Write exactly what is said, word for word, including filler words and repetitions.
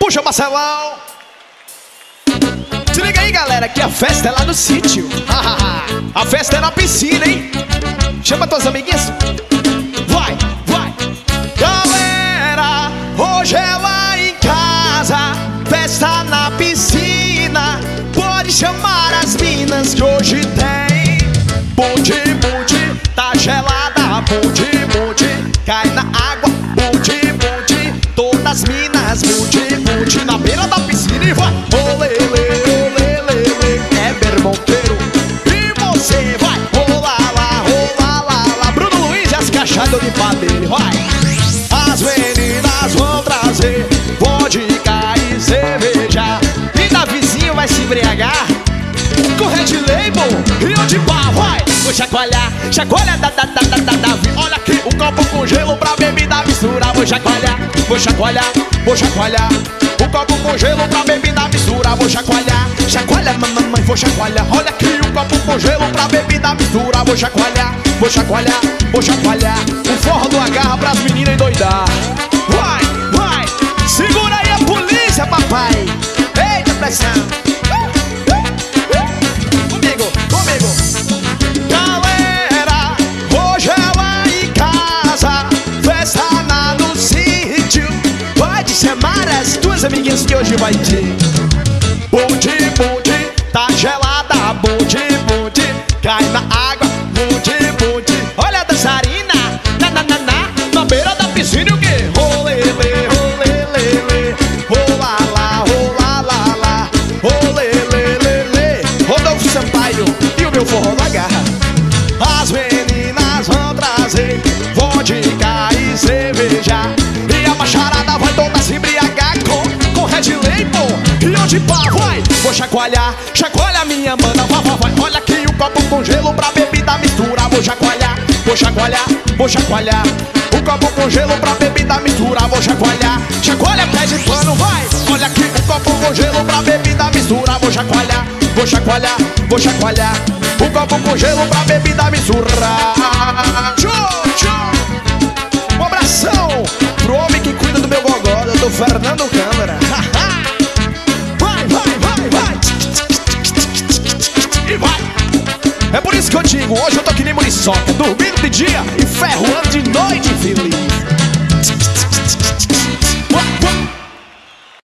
Puxa, Marcelão. Se liga aí, galera, que a festa é lá no sítio. A festa é na piscina, hein? Chama tuas amiguinhas. Vai, vai. Galera, hoje é lá em casa, festa na piscina. Pode chamar as minas que hoje tem. Bunde, bunde, tá gelada. Bunde, bunde, cai na água. Bunde, bunde, todas as minas. Bunde, bunde, na beira da piscina e vai. Olê, lê, olê, lê, lê. É Bermonteiro. E você vai. Rola lá, rola lá, lá. Bruno Luiz e as cachadas de padeiro. Vai. As meninas vão trazer vodka e cerveja. E da vizinho vai se embriagar com Red Label e o de pau, vai. Vou chacoalhar, chacoalha da da da da da da. Olha aqui, um copo com gelo pra bebida misturar. Vou chacoalhar, vou chacoalhar, vou chacoalhar. Um copo com gelo pra bebida misturar. Vou chacoalhar, chacoalha mamãe, vou chacoalhar. Olha aqui, um copo com gelo pra bebida misturar. Vou chacoalhar, vou chacoalhar, vou chacoalhar. O forró do agarra pras meninas endoidar. Vai, vai, segura aí a polícia, papai. Eita pressão. Chamar as tuas amiguinhas que hoje vai ter. Bunde, bunde, tá gelada. Bunde, bunde, cai na água. Bunde, bunde, olha a dançarina. Na, na, na, na, na beira da piscina e o quê? Rolê, lê, rolê, lê, lê. Rola lá, rola lá, lá. Rolê, lê, lê, lê. Rodolfo Sampaio e o meu forró da garra. As meninas vão trazer vodka e cerveja. E a macharada vai toda se embriagar com, com Red Label e onde pá, vai. Vou chacoalhar, chacoalha minha mana, vai, vai, vai. Olha aqui o copo com gelo pra bebida misturar. Vou chacoalhar, vou chacoalhar, vou chacoalhar. O copo com gelo pra bebida misturar. Vou chacoalhar, chacoalha pé de pano, vai. Olha aqui o copo com gelo pra bebida misturar. Vou chacoalhar, vou chacoalhar, vou chacoalhar. O copo com gelo pra bebida misturar. Tchau, tchau. Um abração pro homem que cuida do meu gogó, do Fernando Câmara. Vai, vai, vai, vai. E vai. É por isso que eu digo, hoje eu tô que nem muriçoca, dormindo de dia e ferroando de noite, feliz.